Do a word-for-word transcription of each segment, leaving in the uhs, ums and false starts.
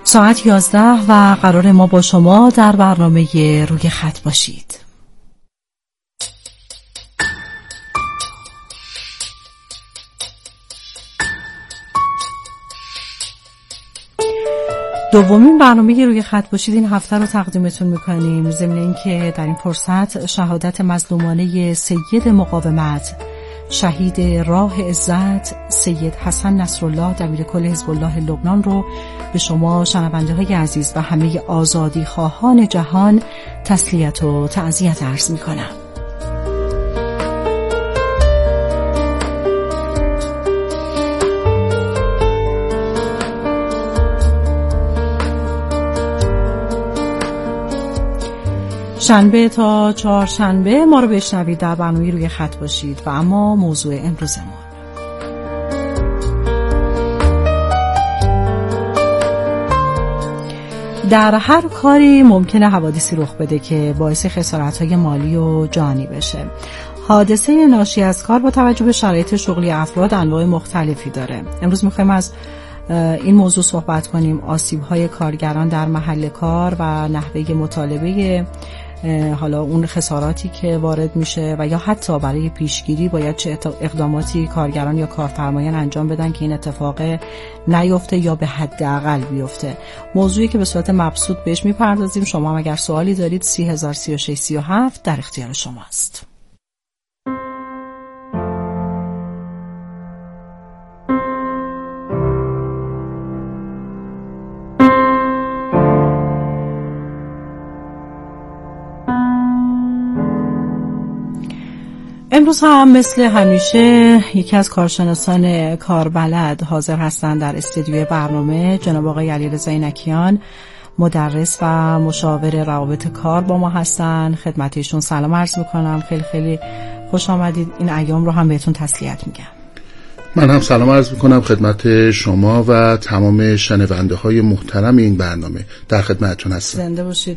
ساعت یازده و قرار ما با شما در برنامه روی خط باشید. دومین برنامه روی خط باشید این هفته رو تقدیمتون میکنیم، ضمن اینکه در این فرصت شهادت مظلومانه سید مقاومت، شهید راه عزت، سید حسن نصرالله دبیرکل حزب الله لبنان رو به شما شنونده های عزیز و همه آزادی خواهان جهان تسلیت و تعزیت عرض میکنم. شنبه تا چهارشنبه ما رو بشنوید در برنامه روی خط باشید و اما موضوع امروزمون در هر کاری ممکنه حوادثی رخ بده که باعث خسارت‌های مالی و جانی بشه. حادثه ناشی از کار با توجه به شرایط شغلی افراد انواع مختلفی داره. امروز می‌خوایم از این موضوع صحبت کنیم، آسیب‌های کارگران در محل کار و نحوه مطالبه حالا اون خساراتی که وارد میشه و یا حتی برای پیشگیری باید چه اقداماتی کارگران یا کارفرمایان انجام بدن که این اتفاق نیفته یا به حداقل بیفته. موضوعی که به صورت مبسوط بهش میپردازیم. شما هم اگر سوالی دارید سی هزار سی و شش سی و هفت در اختیار شماست. امروز هم مثل همیشه یکی از کارشناسان کاربلد حاضر هستند در استودیوی برنامه. جناب آقای علیرضا اینکیان، مدرس و مشاور روابط کار با ما هستن. خدمتشون سلام عرض میکنم. خیلی خیلی خوش آمدید. این ایام رو هم بهتون تسلیت میگم. من هم سلام عرض میکنم خدمت شما و تمام شنونده های محترم این برنامه. در خدمتتون هستم. زنده باشید.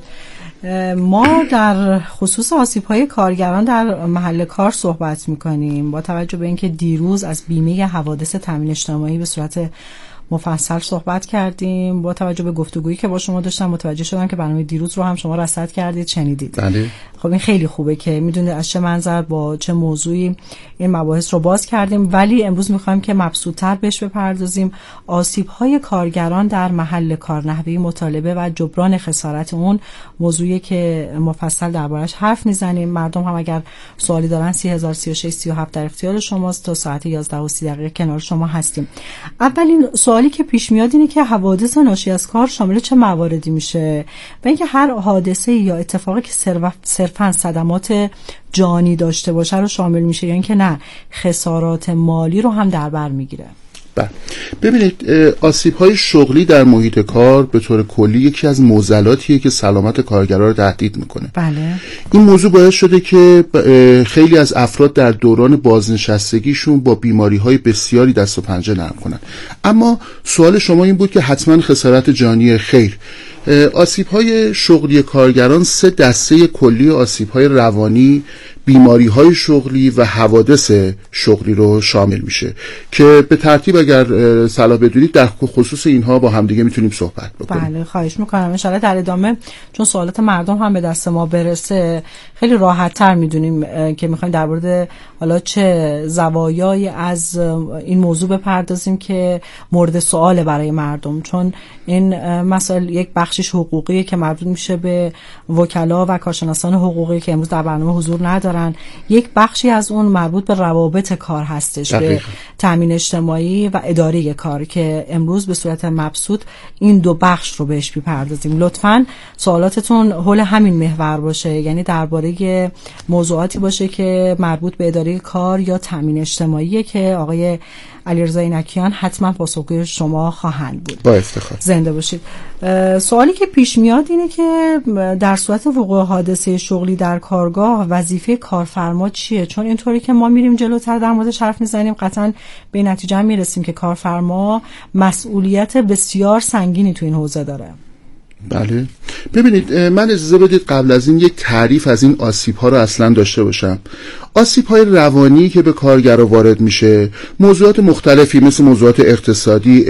ما در خصوص آسیب‌های کارگران در محل کار صحبت می‌کنیم با توجه به اینکه دیروز از بیمه حوادث تامین اجتماعی به صورت مفصل صحبت کردیم. با توجه به گفتگویی که با شما داشتم متوجه شدم که برنامه دیروز رو هم شما رصد کردید، شنیدید. بله. خب این خیلی خوبه که میدونید از چه منظر با چه موضوعی این مباحث رو باز کردیم، ولی امروز میخوایم که مبسوط‌تر بهش بپردازیم. آسیب‌های کارگران در محل کار، نحوه مطالبه و جبران خسارت اون موضوعی که مفصل دربارش حرف میزنیم. مردم هم اگر سوالی دارن سی هزار سی و شش سی و هفت در اختیار شماست. تا ساعت یازده و سی دقیقه کنار شما هستیم. اولین سوالی که پیش میاد اینه که حوادث ناشی از کار شامل چه مواردی میشه و اینکه هر حادثه یا اتفاقی که صرفاً صدمات جانی داشته باشه رو شامل میشه یا اینکه نه خسارات مالی رو هم در بر میگیره. بله. ببینید، آسیب‌های شغلی در محیط کار به طور کلی یکی از معضلاتیه که سلامت کارگران رو تهدید میکنه. بله. این موضوع باعث شده که خیلی از افراد در دوران بازنشستگیشون با بیماری‌های بسیاری دست و پنجه نرم کنن. اما سوال شما این بود که حتما خسارت جانی. خیر. آسیب‌های شغلی کارگران سه دسته کلی آسیب‌های روانی، بیماری‌های شغلی و حوادث شغلی رو شامل میشه که به ترتیب اگر صلاح بدونید در خصوص اینها با همدیگه میتونیم صحبت بکنیم. بله، خواهش میکنم. ان شاءالله در ادامه چون سوالات مردم هم به دست ما برسه خیلی راحت‌تر میدونیم که میخوایم در مورد حالا چه زوایایی از این موضوع بپردازیم که مورد سوال برای مردم، چون این مسائل یک بخشش حقوقیه که مربوط میشه به وکلا و کارشناسان حقوقی که امروز در برنامه حضور ندارن. یک بخشی از اون مربوط به روابط کار هستش، دقیقا. به تامین اجتماعی و اداره کار که امروز به صورت مبسوط این دو بخش رو بهش بپردازیم. لطفاً سوالاتتون حول همین محور باشه، یعنی درباره موضوعاتی باشه که مربوط به اداره کار یا تامین اجتماعی که آقای علیرضا اینکیان حتما پاسخگوی شما خواهند بود. با افتخار. زنده باشید. سوالی که پیش میاد اینه که در صورت وقوع حادثه شغلی در کارگاه وظیفه کارفرما چیه؟ چون اینطوری که ما میریم جلوتر در موردش حرف میزنیم قطعا به نتیجه میرسیم که کارفرما مسئولیت بسیار سنگینی تو این حوزه داره. بله. ببینید، من اجازه بدید قبل از این یک تعریف از این آسیب ها رو اصلا داشته باشم. آسیب‌های روانی که به کارگرا وارد میشه موضوعات مختلفی مثل موضوعات اقتصادی،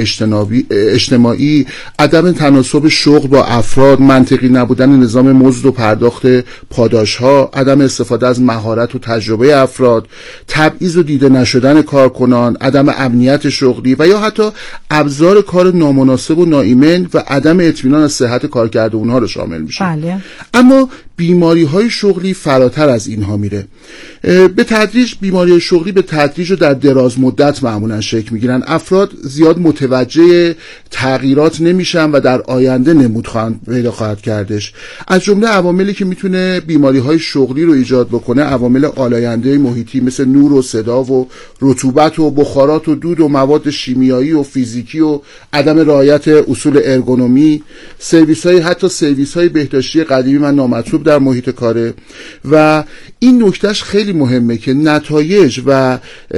اجتماعی، عدم تناسب شغل با افراد، منطقی نبودن نظام مزد و پرداخت پاداش‌ها، عدم استفاده از مهارت و تجربه افراد، تبعیض و دیده نشدن کارکنان، عدم امنیت شغلی و یا حتی ابزار کار نامناسب و ناایمن و عدم اطمینان از صحت کارکرد اونها رو شامل میشه. بله. اما بیماری‌های شغلی فراتر از اینها میره. به تدریج بیماری‌های شغلی به تدریج و در دراز مدت معمولا شکل میگیرن. افراد زیاد متوجه تغییرات نمیشن و در آینده نمود خواهند پیدا خواهد کردش. از جمله عواملی که میتونه بیماری‌های شغلی رو ایجاد بکنه عوامل آلاینده محیطی مثل نور و صدا و رطوبت و بخارات و دود و مواد شیمیایی و فیزیکی و عدم رعایت اصول ارگونومی، سرویس‌های حتی سرویس‌های بهداشتی قدیمی و نامطلوب در محیط کاره. و این نکتهش خیلی مهمه که نتایج و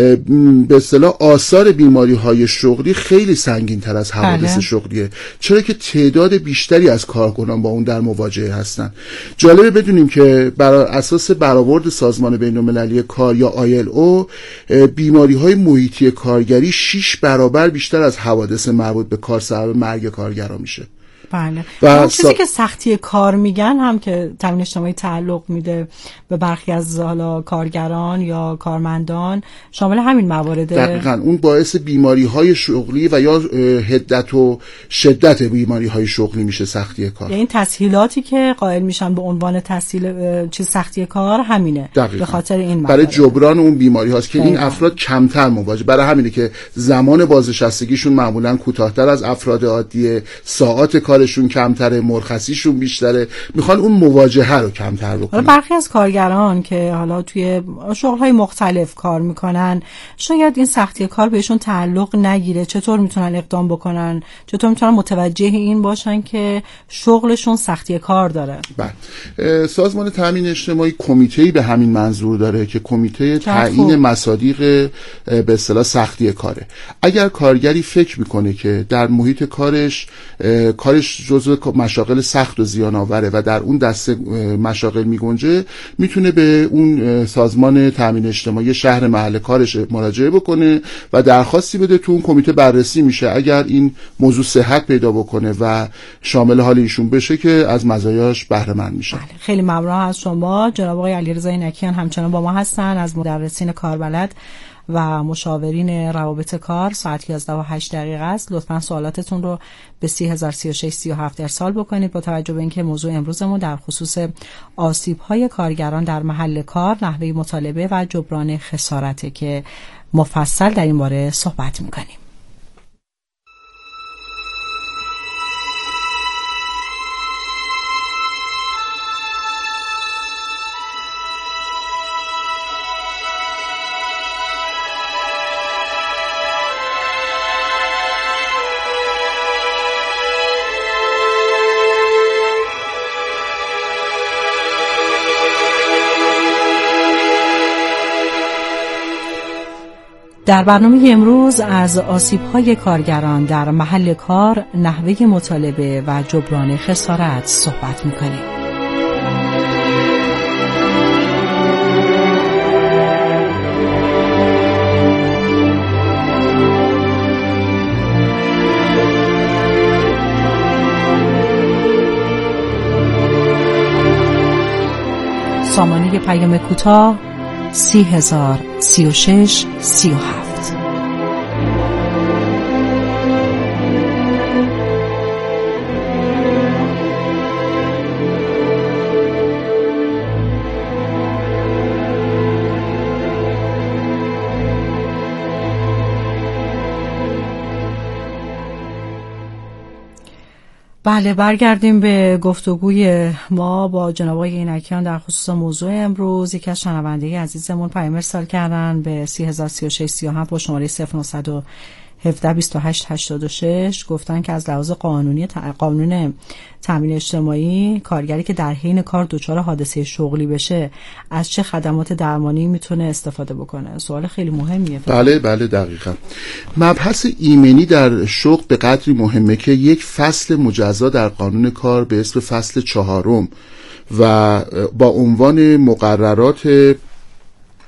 به اصطلاح آثار بیماری‌های شغلی خیلی سنگین‌تر از حوادث بله. شغلیه، چرا که تعداد بیشتری از کارکنان با اون در مواجهه هستن. جالبه بدونیم که بر اساس برآورد سازمان بین‌المللی کار یا آی ال او بیماری‌های محیطی کارگری شش برابر بیشتر از حوادث مربوط به کار سبب مرگ کارگران میشه. بله. و اون چیزی سا... که سختی کار میگن هم که تامین اجتماعی تعلق میده به برخی از حالا کارگران یا کارمندان، شامل همین موارده. دقیقاً اون باعث بیماری‌های شغلی و یا حدت و شدت بیماری‌های شغلی میشه سختی کار. یعنی این تسهیلاتی که قائل میشن به عنوان تسهیل چیز سختی کار همینه. دقیقاً. به خاطر این موارد. برای جبران اون بیماری هاست که دقیقاً. این افراد کمتر مواجه، برای همینه که زمان بازنشستگیشون معمولاً کوتاه‌تر از افراد عادیه، ساعات کارشون کمتره، مرخصیشون بیشتره، میخوان اون مواجهه رو کمتر بکنن. حالا برخی از کارگران که حالا توی شغل‌های مختلف کار میکنن شاید این سختی کار بهشون تعلق نگیره، چطور میتونن اقدام بکنن؟ چطور میتونن متوجه این باشن که شغلشون سختی کار داره؟ بله. سازمان تامین اجتماعی کمیته‌ای به همین منظور داره که کمیته تعیین مصادیق به اصطلاح سختی کاره. اگر کارگری فکر میکنه که در محیط کارش کارش جزو مشاغل سخت و زیان آوره و در اون دسته مشاغل میگنجه، میتونه به اون سازمان تامین اجتماعی شهر محل کارش مراجعه بکنه و درخواستی بده، تو اون کمیته بررسی میشه. اگر این موضوع صحت پیدا بکنه و شامل حال ایشون بشه که از مزایاش بهره مند میشه. بله. خیلی ممنون از شما جناب آقای علیرضا اینکیان، همچنان با ما هستن از مدرسین کاربلد و مشاورین روابط کار. ساعت یازده و هشت دقیقه است. لطفاً سوالاتتون رو به سی هزار سی و شش سی و هفت ارسال بکنید. با توجه به اینکه موضوع امروزمون در خصوص آسیب‌های کارگران در محل کار، نحوه مطالبه و جبران خسارته که مفصل در این باره صحبت می‌کنیم. در برنامه امروز از آسیب‌های کارگران در محل کار، نحوه مطالبه و جبران خسارت صحبت می‌کنیم. سامانه پیام کوتاه سی هزار سی و شش سی و هفت. بله، برگردیم به گفتگوی ما با جناب آقای اینکیان در خصوص موضوع امروز. یکی از شنونده عزیزمون پیام ارسال کردن به سی هزار سی و شش سی و هفت با شماره صفر نه یک هفت بیست و هشت هشتاد و شش. گفتن که از لحاظ قانونی قانون تامین اجتماعی، کارگری که در حین کار دچار حادثه شغلی بشه از چه خدمات درمانی میتونه استفاده بکنه؟ سوال خیلی مهمیه. بله بله دقیقاً. مبحث ایمنی در شغل به قدری مهمه که یک فصل مجزا در قانون کار به اسم فصل چهارم و با عنوان مقررات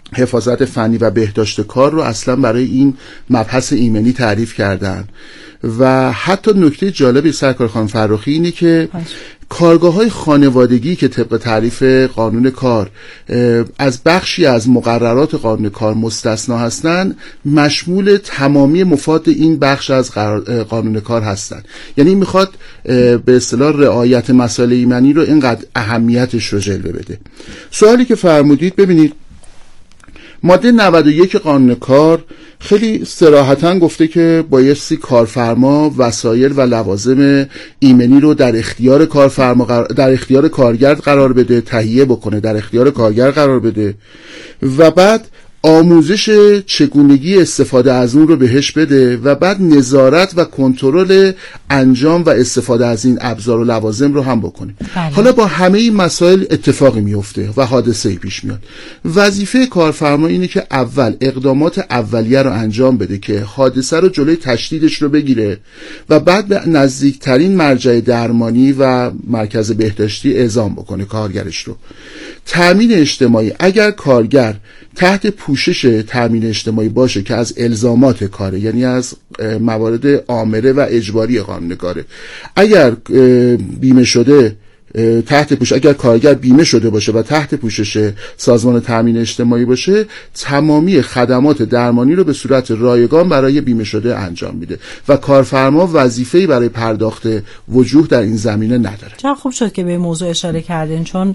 حفاظت فنی و بهداشت کار رو اصلا برای این مبحث ایمنی تعریف کردن. و حتی نکته جالبی سرکار خانم فرخی اینه که کارگاه‌های خانوادگی که طبق تعریف قانون کار از بخشی از مقررات قانون کار مستثنا هستند، مشمول تمامی مفاد این بخش از قانون کار هستند. یعنی میخواد به اصطلاح رعایت مسائل ایمنی رو اینقدر اهمیتش رو جلوه بده. سوالی که فرمودید، ببینید ماده نود و یک قانون کار خیلی صراحتاً گفته که بایستی کارفرما وسایل و لوازم ایمنی رو در اختیار کارفرما در اختیار کارگر قرار بده، تهیه بکنه، در اختیار کارگر قرار بده و بعد آموزش چگونگی استفاده از اون رو بهش بده و بعد نظارت و کنترل انجام و استفاده از این ابزار و لوازم رو هم بکنه. بله. حالا با همه این مسائل اتفاقی میفته و حادثه‌ای پیش میاد. وظیفه کارفرما اینه که اول اقدامات اولیه رو انجام بده که حادثه رو جلوی تشدیدش رو بگیره و بعد به نزدیکترین مرجع درمانی و مرکز بهداشتی اعزام بکنه کارگرش رو. تامین اجتماعی، اگر کارگر تحت پوشش تامین اجتماعی باشه که از الزامات کاره، یعنی از موارد آمره و اجباری قانون کاره، اگر بیمه شده تحت پوشش اگر کارگر بیمه شده باشه و تحت پوشش سازمان تامین اجتماعی باشه، تمامی خدمات درمانی رو به صورت رایگان برای بیمه شده انجام میده و کارفرما وظیفه‌ای برای پرداخت وجوه در این زمینه نداره. چقدر خوب شد که به موضوع اشاره کردین، چون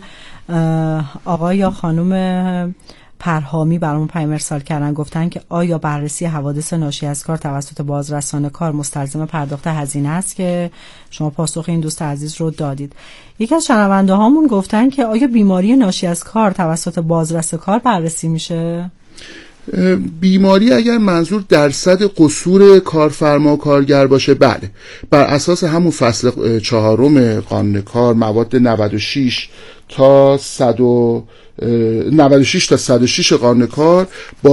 آقا یا خانم پرهامی برامون پیام ارسال کردن، گفتن که آیا بررسی حوادث ناشی از کار توسط بازرسان کار مستلزم پرداخت هزینه است، که شما پاسخ این دوست عزیز رو دادید. یکی از شنونده هامون گفتن که آیا بیماری ناشی از کار توسط بازرس کار بررسی میشه؟ بیماری اگر منظور درصد قصور کارفرما و کارگر باشه، بله، بر اساس همون فصل چهارم قانون کار مواد نود و شش تا صد و نود و شش تا صد و شش قانون کار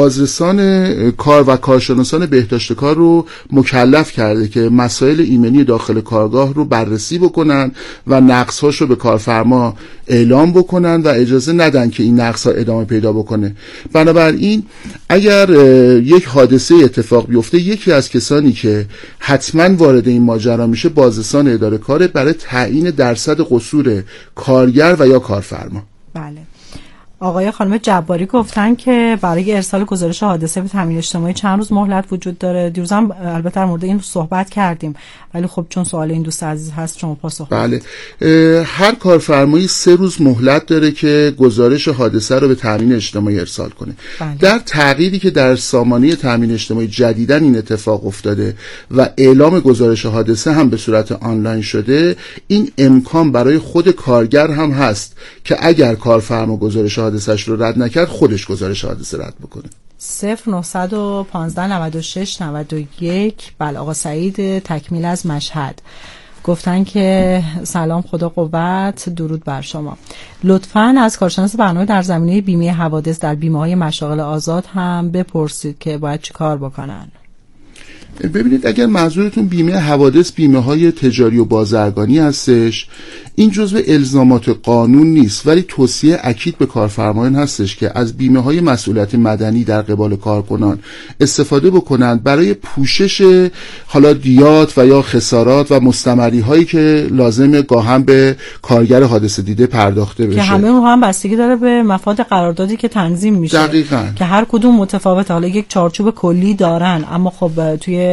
بازرسان کار و کارشناسان بهداشت کار رو مکلف کرده که مسائل ایمنی داخل کارگاه رو بررسی بکنن و نقص‌هاش رو به کارفرما اعلام بکنن و اجازه ندن که این نقص‌ها ادامه پیدا بکنه. بنابراین اگر یک حادثه اتفاق بیفته، یکی از کسانی که حتما وارد این ماجرا میشه بازرسان اداره کاره برای تعیین درصد قصور کارگر و یا کارفرما. بله. آقای خانم جباری گفتن که برای ارسال گزارش حادثه به تامین اجتماعی چند روز مهلت وجود داره. دیروز هم البته در مورد این صحبت کردیم، ولی خب چون سوال این دوست عزیز هست شما پاسخ بدید. بله، هر کارفرمایی سه روز مهلت داره که گزارش حادثه رو به تامین اجتماعی ارسال کنه. بله. در تغییری که در سامانه تامین اجتماعی جدیداً این اتفاق افتاده و اعلام گزارش حادثه هم به صورت آنلاین شده، این امکان برای خود کارگر هم هست که اگر کارفرما گزارش حادثه‌اش رو رد نکرد، خودش گزارش حادثه رد بکنه. صفر نهصد و پانزده نود و شش نود و یک. بله، آقا سعید تکمیل از مشهد گفتن که سلام، خدا قوت، درود بر شما. لطفاً از کارشناس برنامه در زمینه بیمه حوادث در بیمه‌های مشاغل آزاد هم بپرسید که باید چی کار بکنن. ببینید، اگر منظورتون بیمه حوادث بیمه های تجاری و بازرگانی هستش، این جزو الزامات قانون نیست، ولی توصیه اکید به کارفرمایان هستش که از بیمه های مسئولیت مدنی در قبال کارکنان استفاده بکنند برای پوشش حالا دیات و یا خسارات و مستمری هایی که لازم گاهم به کارگر حادثه دیده پرداخته بشه، که همه اون هم بستگی داره به مفاد قراردادی که تنظیم میشه. دقیقاً. که هر کدوم متفاوته. حالا یک چارچوب کلی دارن، اما خب توی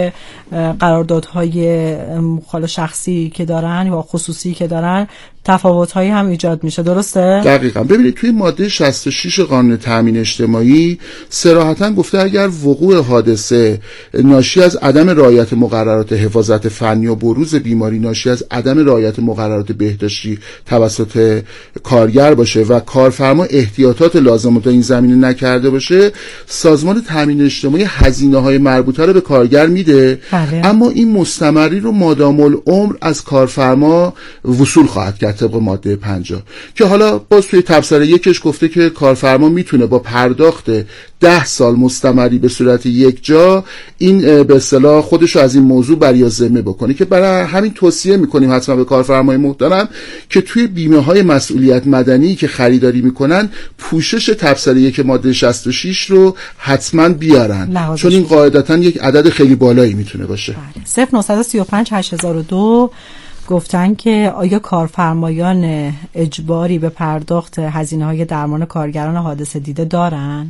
قراردادهای حالا شخصی که دارن یا خصوصی که دارن تفاوت‌هایی هم ایجاد میشه. درسته؟ دقیقاً. ببینید، توی ماده شصت و شش قانون تامین اجتماعی صراحتاً گفته اگر وقوع حادثه ناشی از عدم رعایت مقررات حفاظت فنی و بروز بیماری ناشی از عدم رعایت مقررات بهداشتی توسط کارگر باشه و کارفرما احتیاطات لازم رو در این زمینه نکرده باشه، سازمان تامین اجتماعی هزینه‌های مربوطه رو به کارگر میده. بله. اما این مستمری رو مادام العمر از کارفرما وصول خواهد کرد. طبق ماده پنجاه که حالا باز توی تبصره یکش گفته که کارفرما میتونه با پرداخت ده سال مستمری به صورت یک جا این به اصطلاح خودشو از این موضوع بریا ذمه بکنه، که برای همین توصیه میکنیم حتما به کارفرمای محترم که توی بیمه های مسئولیت مدنی که خریداری میکنن پوشش تبصره یک ماده شصت و شش رو حتما بیارن، چون این قاعدتا یک عدد خیلی بالایی میتونه باشه. صفر نه سه پنج هشت هزار و دو گفتن که آیا کارفرمایان اجباری به پرداخت هزینه‌های درمان کارگران حادثه دیده دارن؟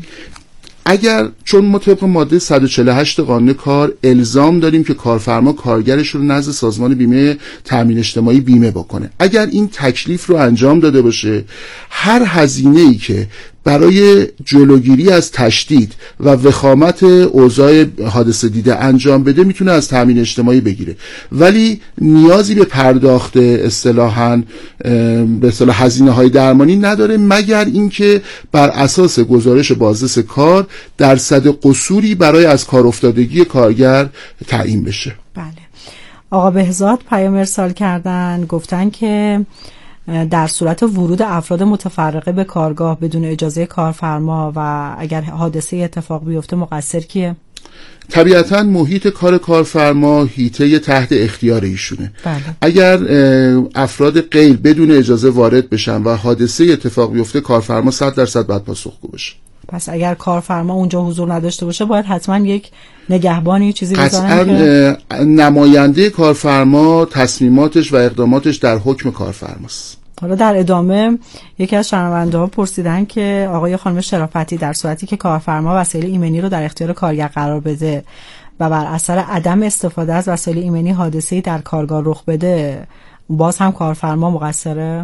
اگر چون ما طبق ماده صد و چهل و هشت قانون کار الزام داریم که کارفرما کارگرش رو نزد سازمان بیمه تامین اجتماعی بیمه بکنه، اگر این تکلیف رو انجام داده باشه، هر هزینه‌ای که برای جلوگیری از تشدید و وخامت اوضاع حادثه دیده انجام بده میتونه از تامین اجتماعی بگیره، ولی نیازی به پرداخت اصطلاحاً به اصطلاح هزینه‌های درمانی نداره، مگر اینکه بر اساس گزارش بازرس کار درصد قصوری برای از کار افتادگی کارگر تعیین بشه. بله. آقا بهزاد پیام ارسال کردن، گفتن که در صورت ورود افراد متفرقه به کارگاه بدون اجازه کارفرما و اگر حادثه اتفاق بیفته مقصر کیه؟ طبیعتاً محیط کار کارفرما حیطه تحت اختیار ایشونه. بله. اگر افراد غیر بدون اجازه وارد بشن و حادثه اتفاق بیفته، کارفرما صد درصد باید پاسخگو بشه. پس اگر کارفرما اونجا حضور نداشته باشه باید حتما یک نگهبانی چیزی بذارن که نماینده کارفرما تصمیماتش و اقداماتش در حکم کارفرماست. حالا در ادامه یکی از شنونده ها پرسیدن که آقای خانم شرافتی در صورتی که کارفرما وسایل ایمنی رو در اختیار کارگر قرار بده و بر اثر عدم استفاده از وسایل ایمنی حادثه‌ای در کارگاه رخ بده، باز هم کارفرما مقصره؟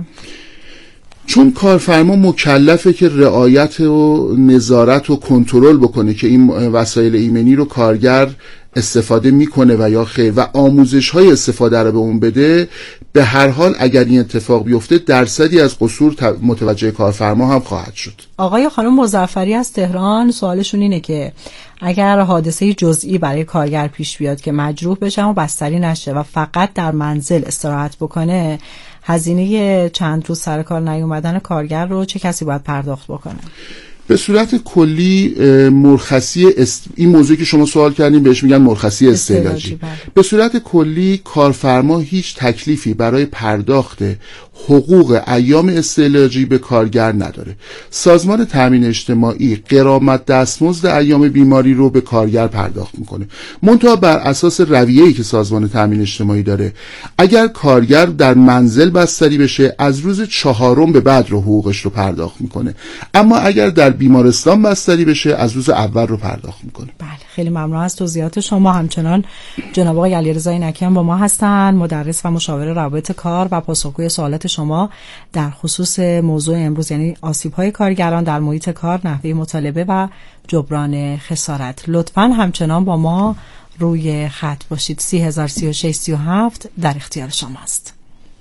چون کارفرما مکلفه که رعایت و نظارت و کنترل بکنه که این وسایل ایمنی رو کارگر استفاده میکنه و یا خیر، و آموزش های استفاده رو به اون بده، به هر حال اگر این اتفاق بیفته درصدی از قصور متوجه کارفرما هم خواهد شد. آقای خانم مظفری از تهران سوالشون اینه که اگر حادثه جزئی برای کارگر پیش بیاد که مجروح بشه و بستری نشه و فقط در منزل استراحت بکنه، هزینه چند روز سر کار نیومدن کارگر رو چه کسی باید پرداخت بکنه؟ به صورت کلی مرخصی است... این موضوعی که شما سوال کردین بهش میگن مرخصی استعلاجی. به صورت کلی کارفرما هیچ تکلیفی برای پرداخت حقوق ایام استعلاجی به کارگر نداره. سازمان تامین اجتماعی غرامت دستمزد ایام بیماری رو به کارگر پرداخت میکنه، منتها بر اساس رویه‌ای که سازمان تامین اجتماعی داره، اگر کارگر در منزل بستری بشه از روز چهارم به بعد رو حقوقش رو پرداخت میکنه، اما اگر در بیمارستان بستری بشه از روز اول رو پرداخت میکنه. بله، خیلی ممنون از توضیحات شما. همچنان جناب آقای علیرضا اینکیان با ما هستند، مدرس و مشاور روابط کار و پاسخگوی سوالات شما در خصوص موضوع امروز، یعنی آسیب‌های کارگران در محیط کار، نحوه مطالبه و جبران خسارت. لطفاً همچنان با ما روی خط باشید. سی هزار سی و شش سی و هفت در اختیار شماست.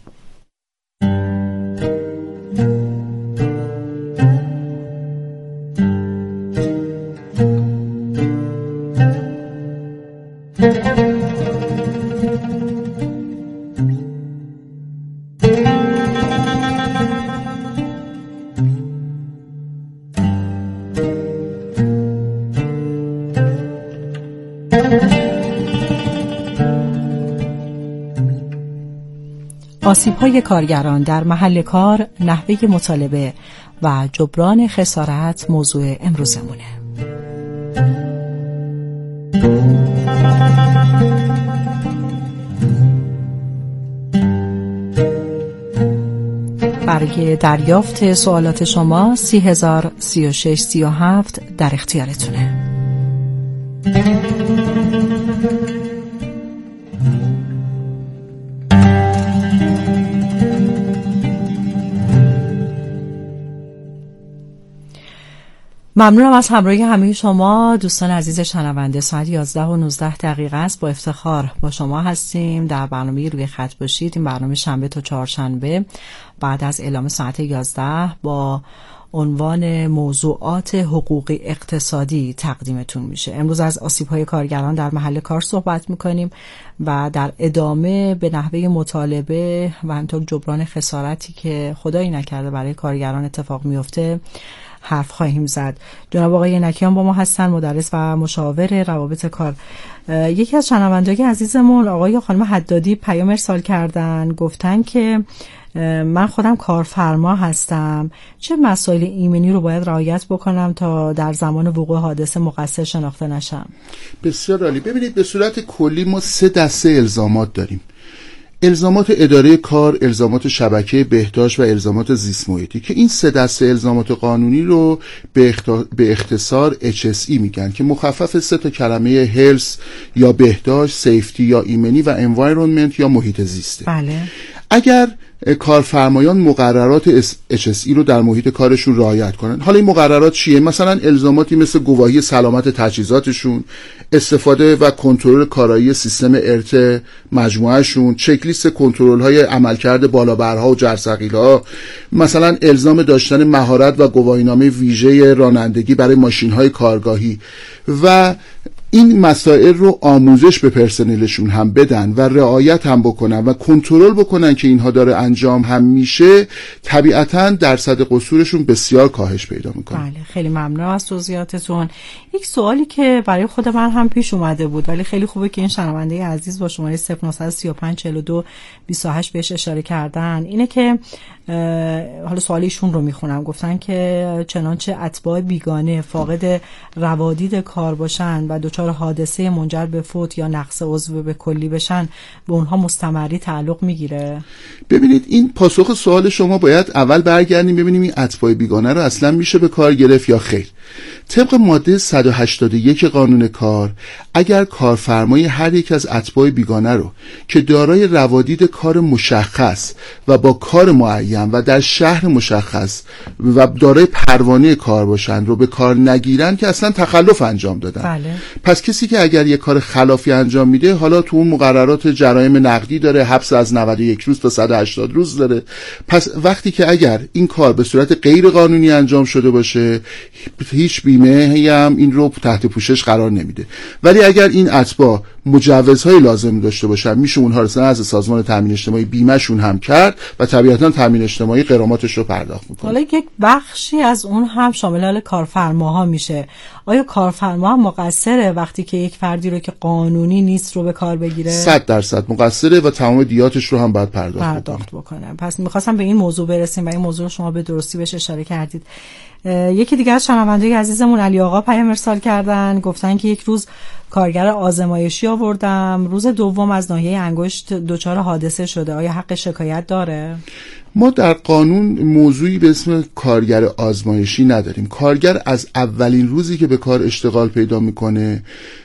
آسیب‌های کارگران در محل کار، نحوه مطالبه و جبران خسارت موضوع امروزمونه. برای دریافت سوالات شما سی هزار سی و شش سی و هفت در اختیارتونه. ممنونم از همراهی همه شما دوستان عزیز شنونده. ساعت یازده و نوزده دقیقه است. با افتخار با شما هستیم در برنامه روی خط باشید. این برنامه شنبه تا چهارشنبه بعد از اعلام ساعت یازده با عنوان موضوعات حقوقی اقتصادی تقدیمتون میشه. امروز از آسیب‌های کارگران در محل کار صحبت میکنیم و در ادامه به نحوه مطالبه و همینطور جبران خسارتی که خدایی نکرده برای کارگران اتفاق میفته حرف خواهیم زد. جناب آقای ینکیان با ما هستن، مدرس و مشاور روابط کار. یکی از شنوندگان عزیزمون آقای خانم حدادی پیام ارسال کردن، گفتن که من خودم کارفرما هستم، چه مسائل ایمنی رو باید رعایت بکنم تا در زمان وقوع حادثه مقصر شناخته نشم؟ بسیار عالی. ببینید به صورت کلی ما سه دسته الزامات داریم: الزامات اداره کار، الزامات شبکه بهداشت و الزامات زیست محیطی، که این سه دسته الزامات قانونی رو به, اخت... به اختصار اچ اس ای میگن که مخفف سه تا کلمه هلس یا بهداشت، سیفتی یا ایمنی و انوایرونمنت یا محیط زیسته. بله. اگر کارفرمایان مقررات اچ اس ای رو در محیط کارشون رعایت کنن، حالا این مقررات چیه؟ مثلا الزاماتی مثل گواهی سلامت تجهیزاتشون، استفاده و کنترل کارایی سیستم ارت مجموعهشون، چک لیست کنترل‌های عملکرد بالابرها و جرثقیل‌ها، مثلا الزام داشتن مهارت و گواهینامه ویژه رانندگی برای ماشین‌های کارگاهی و این مسائل رو آموزش به پرسنلشون هم بدن و رعایت هم بکنن و کنترل بکنن که اینها داره انجام هم میشه، طبیعتاً درصد قصورشون بسیار کاهش پیدا میکنه. بله، خیلی ممنون از توضیحاتتون. یک سوالی که برای خود من هم پیش اومده بود ولی خیلی خوبه که این شنونده عزیز با شماره صفر نه سه پنج چهار دو بیست و هشت بهش اشاره کردن، اینه که حالا سوالیشون رو میخونم. گفتن که چنانچه اتباع بیگانه فاقد روادید کار باشن و دچار حادثه منجر به فوت یا نقص عضو به کلی بشن، به اونها مستمری تعلق میگیره؟ ببینید این پاسخ سوال شما باید اول برگردیم ببینیم این اتباع بیگانه رو اصلا میشه به کار گرفت یا خیر. طبق ماده صد و هشتاد و یک قانون کار، اگر کارفرمای هر یک از اتباع بیگانه رو که دارای روادید کار مشخص و با کار معین و در شهر مشخص و دارای پروانه کار باشن رو به کار نگیرن که اصلا تخلف انجام دادن. بله. پس کسی که اگر یک کار خلافی انجام میده، حالا تو اون مقررات جرایم نقدی داره، حبس از نود و یک روز تا صد و هشتاد روز داره. پس وقتی که اگر این کار به صورت غیر قانونی انجام شده باشه، هیچ بیمه هم این رو تحت پوشش قرار نمیده. ولی اگر این اتباع مجوزهای لازم داشته باشن، میشه اونها رو از سازمان تامین اجتماعی بیمهشون هم کرد و طبیعتاً تامین اجتماعی غراماتش رو پرداخت میکنه. حالا یک بخشی از اون هم شامل کارفرماها میشه. آیا کارفرما هم مقصره وقتی که یک فردی رو که قانونی نیست رو به کار بگیره؟ صد درصد مقصره و تمام دیاتش رو هم باید پرداخت, پرداخت بکنه. بکنه. پس میخواستم به این موضوع برسیم و این موضوع رو شما به درستی بهش اشاره کردید. یکی دیگه از شنوندگان عزیزمون علی آقا پیام ارسال کردن، گفتن که یک روز کارگر آزمایشی آوردم، روز دوم از ناحیه انگشت دچار حادثه شده، آیا حق شکایت داره؟ ما در قانون موضوعی به اسم کارگر آزمایشی نداریم. کارگر از اولین روزی که به کار اشتغال پیدا میکنه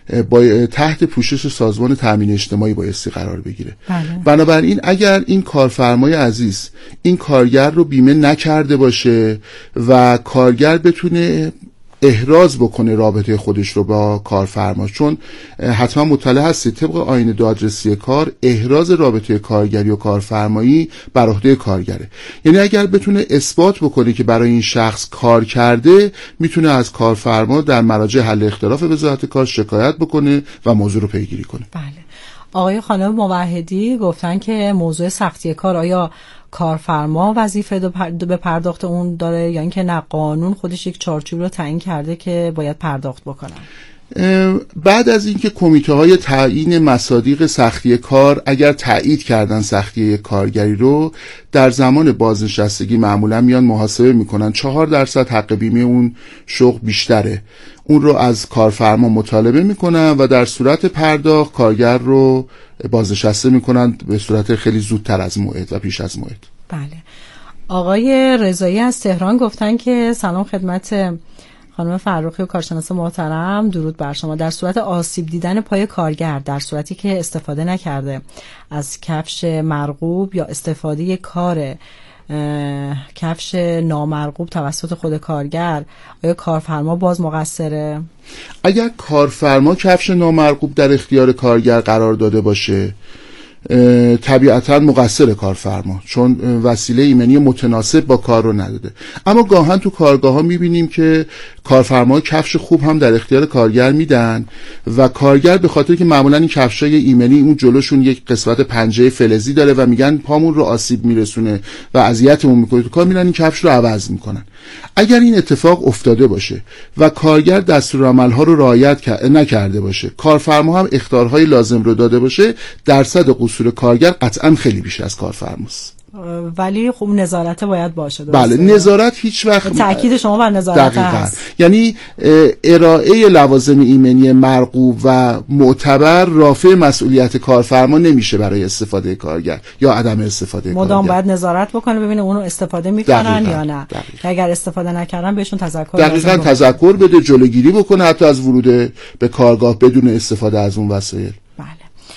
با تحت پوشش سازمان تامین اجتماعی بایستی قرار بگیره. بله. بنابراین اگر این کارفرمای عزیز این کارگر رو بیمه نکرده باشه و کارگر بتونه احراز بکنه رابطه خودش رو با کارفرما، چون حتما مطلع هستید طبق آیین دادرسی کار احراز رابطه کارگری و کارفرمایی بر عهده کارگره. یعنی اگر بتونه اثبات بکنه که برای این شخص کار کرده، میتونه از کارفرما در مراجع حل اختلاف وزارت کار شکایت بکنه و موضوع رو پیگیری کنه. بله. آقای خانم موحدی گفتن که موضوع سختی کار، آیا کارفرما وظیفه به پرداخت اون داره یا اینکه نه قانون خودش یک چارچوب رو تعیین کرده که باید پرداخت بکنن؟ بعد از اینکه کمیته های تعیین مصادیق سختی کار اگر تایید کردن سختی کارگری رو، در زمان بازنشستگی معمولا میان محاسبه میکنن چهار درصد حق بیمه اون شغل بیشتره، اون رو از کارفرما مطالبه میکنن و در صورت پرداخت کارگر رو بازنشسته میکنن به صورت خیلی زودتر از موعد و پیش از موعد. بله. آقای رضایی از تهران گفتن که سلام خدمت خانم فرخی و کارشناس محترم، درود بر شما. در صورت آسیب دیدن پای کارگر در صورتی که استفاده نکرده از کفش مرغوب یا استفاده کار کفش نامرغوب توسط خود کارگر، آیا کارفرما باز مقصره؟ اگر کارفرما کفش نامرغوب در اختیار کارگر قرار داده باشه طبیعتاً مقصر کارفرما، چون وسیله ایمنی متناسب با کار رو نداده. اما گاهن تو کارگاه ها میبینیم که کارفرما کفش خوب هم در اختیار کارگر میدن و کارگر به خاطر که معمولا این کفشای ایمنی اون جلوشون یک قسمت پنجه فلزی داره و میگن پامون رو آسیب میرسونه و اذیتمون میکنه، تو کار میرن این کفش رو عوض میکنن. اگر این اتفاق افتاده باشه و کارگر دستورالعمل‌ها رو رعایت نکرده باشه، کارفرما هم اخطارهای لازم رو داده باشه، درصد قصور کارگر قطعا خیلی بیشتر از کارفرماست. ولی خب نظارت باید باشه. بله، نظارت هیچ وقت، تأکید شما بر نظارت هست. یعنی ارائه لوازم ایمنی مرغوب و معتبر رافع مسئولیت کارفرما نمیشه برای استفاده کارگر یا عدم استفاده کارگر. مدام باید نظارت بکنه ببینه اونو استفاده میکنن یا نه. که اگر استفاده نکردن بهشون تذکر دقیقاً تذکر بده، جلوگیری بکنه حتی از ورود به کارگاه بدون استفاده از اون وسایل. بله.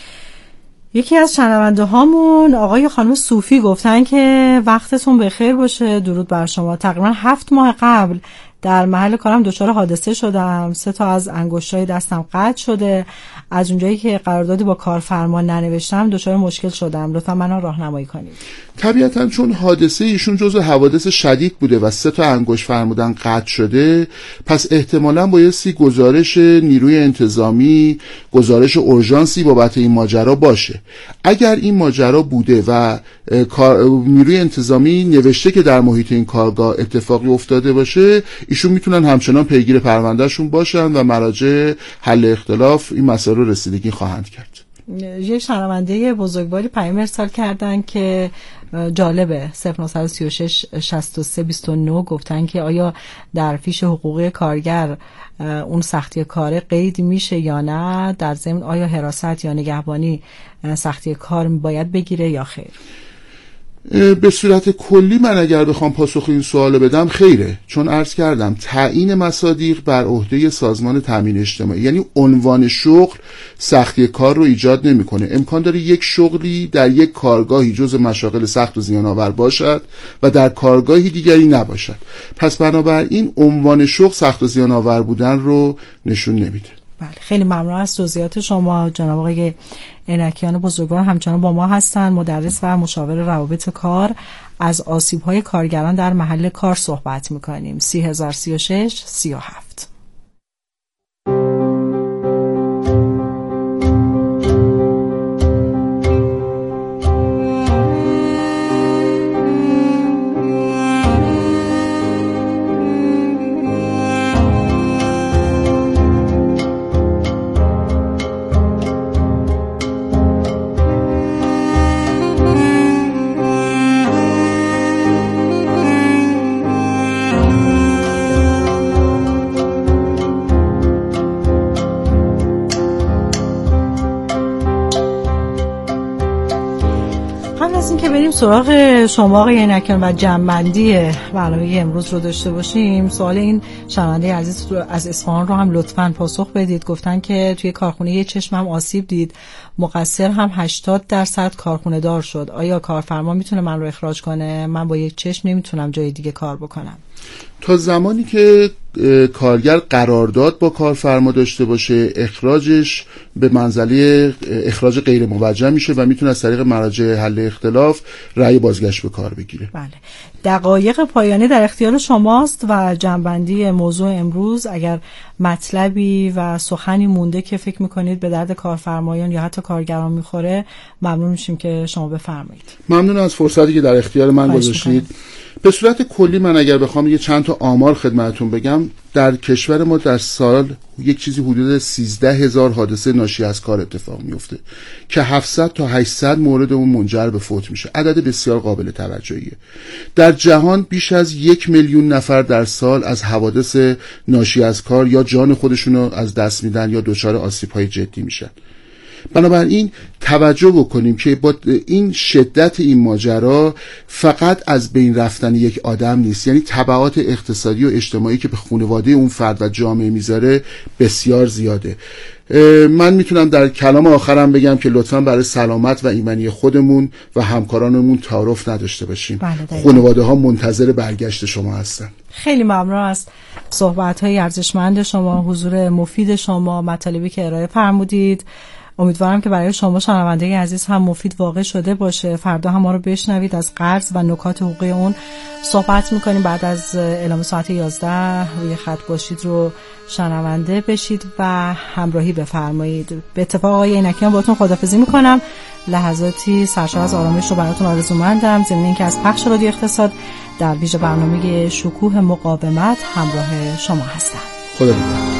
یکی از شنونده هامون آقای خانم صوفی گفتن که وقتتون بخیر باشه، درود بر شما. تقریبا هفت ماه قبل در محل کارم دچار حادثه شدم، سه تا از انگشتای دستم قطع شده. از اونجایی که قراردادی با کارفرما ننوشتم دچار مشکل شدم، لطفا منو راهنمایی کنید. طبیعتاً چون حادثه ایشون جزو حوادث شدید بوده و سه تا انگشت فرمودن قطع شده، پس احتمالاً بایستی گزارش نیروی انتظامی، گزارش اورژانسی بابت این ماجرا باشه. اگر این ماجرا بوده و نیروی انتظامی نوشته که در محیط این کارگاه اتفاقی افتاده باشه، ایشون میتونن همچنان پیگیر پروندهشون باشن و مراجع حل اختلاف این مسئله رو رسیدگی خواهند کرد. یه شنونده بزرگواری پیام ارسال کردن که جالبه، صفر نه سه شش شصت و سه بیست و نه، گفتن که آیا در فیش حقوقی کارگر اون سختی کار قید میشه یا نه؟ در ضمن آیا حراست یا نگهبانی سختی کار باید بگیره یا خیر؟ به صورت کلی من اگر بخوام پاسخ این سوال بدم خیره، چون عرض کردم تعیین مصادیق بر عهده سازمان تامین اجتماعی، یعنی عنوان شغل سختی کار رو ایجاد نمیکنه. امکان داره یک شغلی در یک کارگاهی جز مشاغل سخت و زیان آور باشد و در کارگاهی دیگری نباشد، پس بنابراین عنوان شغل سخت و زیان آور بودن رو نشون نمیده. بله، خیلی ممنون از توضیحات شما. جناب آقای عینکیان بزرگوار همچنان با ما هستند، مدرس و مشاور روابط کار. از آسیب‌های کارگران در محل کار صحبت می‌کنیم. سی هزار سی و شش سی و هفت. سراغ شما آقای عینکیان و جمع‌بندی برنامه امروز رو داشته باشیم، سوال این شنونده عزیز از اصفهان رو هم لطفاً پاسخ بدید. گفتن که توی کارخونه یه چشمم آسیب دید، مقصر هم هشتاد درصد کارخونه دار شد. آیا کارفرما میتونه من رو اخراج کنه؟ من با یک چشم نمیتونم جای دیگه کار بکنم. تا زمانی که کارگر قرارداد با کارفرما داشته باشه، اخراجش به منزله اخراج غیر موجه میشه و میتونه از طریق مراجع حل اختلاف رأی بازگشت به کار بگیره. بله. دقایق پایانی در اختیار شماست و جنبندی موضوع امروز، اگر مطلبی و سخنی مونده که فکر میکنید به درد کارفرمایان یا حتی کارگران میخوره، ممنون میشیم که شما بفرمایید. ممنون از فرصتی که در اختیار من گذاشتید. به صورت کلی من اگر بخوام یه چند تا آمار خدمتتون بگم، در کشور ما در سال یک چیزی حدود سیزده هزار حادثه ناشی از کار اتفاق میفته که هفتصد تا هشتصد مورد اون منجر به فوت میشه. عدد بسیار قابل توجهیه. در جهان بیش از یک میلیون نفر در سال از حوادث ناشی از کار یا جان خودشون رو از دست میدن یا دچار آسیب‌های جدی میشن. بنابراین توجه بکنیم که با این شدت این ماجرا فقط از بین رفتن یک آدم نیست، یعنی تبعات اقتصادی و اجتماعی که به خانواده اون فرد و جامعه میذاره بسیار زیاده. من میتونم در کلام آخرم بگم که لطفاً برای سلامت و ایمنی خودمون و همکارانمون تعارف نداشته باشیم. خانواده ها منتظر برگشت شما هستن. خیلی ممنون از صحبت های ارزشمند شما، حضور مفید شما، مطالبی که ارائه فرمودید. امیدوارم که برای شما شنونده عزیز هم مفید واقع شده باشه. فردا هم ما رو بشنوید، از قرض و نکات حقوقی اون صحبت میکنیم. بعد از اعلام ساعت یازده روی خط باشید رو شنونده بشید و همراهی بفرمایید. به اتفاق آقای عینکیان باهاتون خداحافظی میکنم. لحظاتی سرشار از آرامش رو براتون آرزومندم. ضمن اینکه از پخش رادیو اقتصاد در ویژه برنامه شکوه مقاومت همراه شما هستم. خدا نگهدار.